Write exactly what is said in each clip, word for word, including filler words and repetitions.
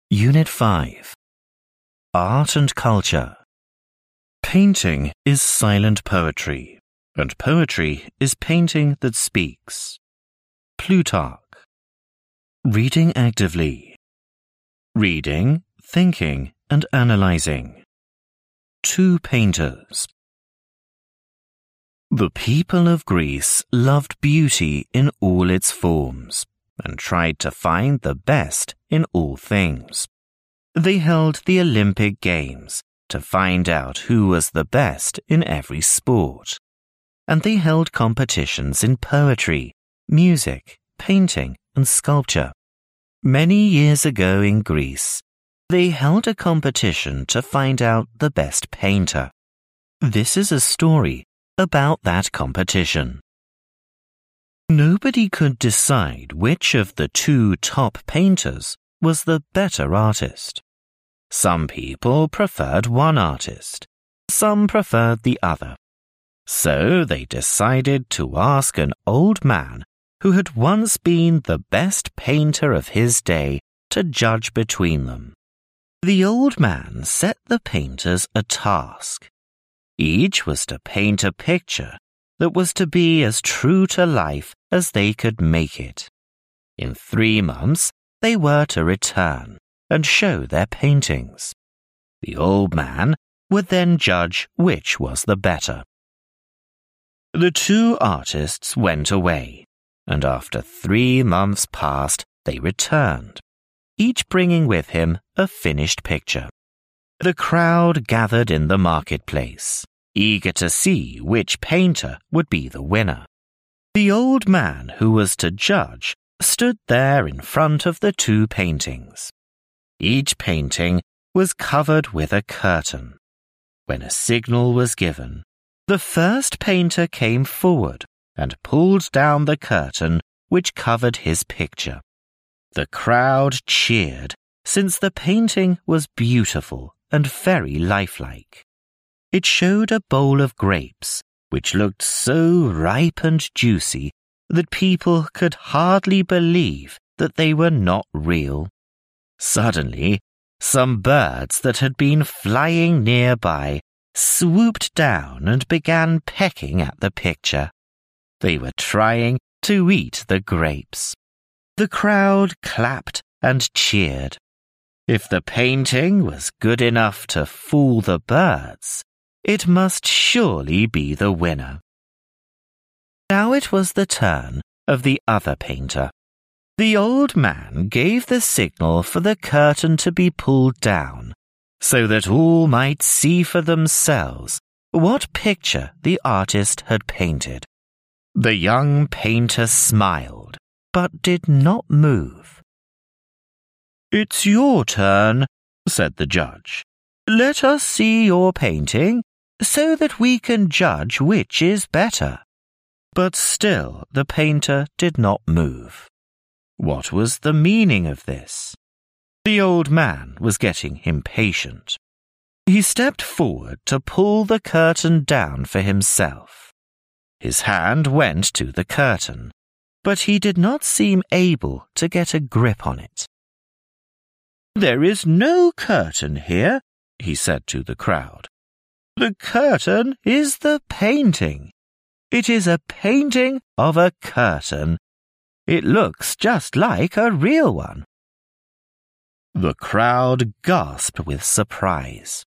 Unit five. Art and Culture. Painting is silent poetry, and poetry is painting that speaks. Plutarch. Reading actively. Reading, thinking, and analyzing. Two painters. The people of Greece loved beauty in all its forms and tried to find the best in all things. They held the Olympic Games to find out who was the best in every sport. And they held competitions in poetry, music, painting, and sculpture. Many years ago in Greece, they held a competition to find out the best painter. This is a story about that competition. Nobody could decide which of the two top painters was the better artist. Some people preferred one artist, some preferred the other. So they decided to ask an old man who had once been the best painter of his day to judge between them. The old man set the painters a task. Each was to paint a picture that was to be as true to life as they could make it. In three months, they were to return and show their paintings. The old man would then judge which was the better. The two artists went away, and after three months passed, they returned, each bringing with him a finished picture. The crowd gathered in the marketplace, eager to see which painter would be the winner. The old man who was to judge stood there in front of the two paintings. Each painting was covered with a curtain. When a signal was given, the first painter came forward and pulled down the curtain which covered his picture. The crowd cheered, since the painting was beautiful and very lifelike. It showed a bowl of grapes, which looked so ripe and juicy that people could hardly believe that they were not real. Suddenly, some birds that had been flying nearby swooped down and began pecking at the picture. They were trying to eat the grapes. The crowd clapped and cheered. If the painting was good enough to fool the birds, it must surely be the winner. Now it was the turn of the other painter. The old man gave the signal for the curtain to be pulled down, so that all might see for themselves what picture the artist had painted. The young painter smiled, but did not move. "It's your turn," said the judge. "Let us see your painting, so that we can judge which is better." But still the painter did not move. What was the meaning of this? The old man was getting impatient. He stepped forward to pull the curtain down for himself. His hand went to the curtain, but he did not seem able to get a grip on it. "There is no curtain here," he said to the crowd. "The curtain is the painting. It is a painting of a curtain. It looks just like a real one." The crowd gasped with surprise.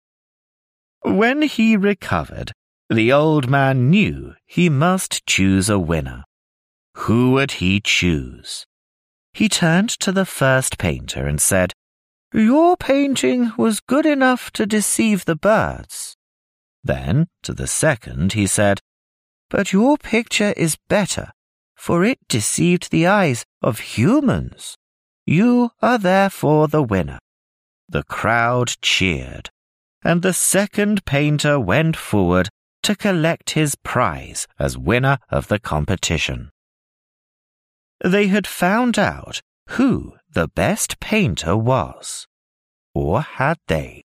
When he recovered, the old man knew he must choose a winner. Who would he choose? He turned to the first painter and said, "Your painting was good enough to deceive the birds." Then, to the second, he said, "But your picture is better, for it deceived the eyes of humans. You are therefore the winner." The crowd cheered, and the second painter went forward to collect his prize as winner of the competition. They had found out who the best painter was. Or had they?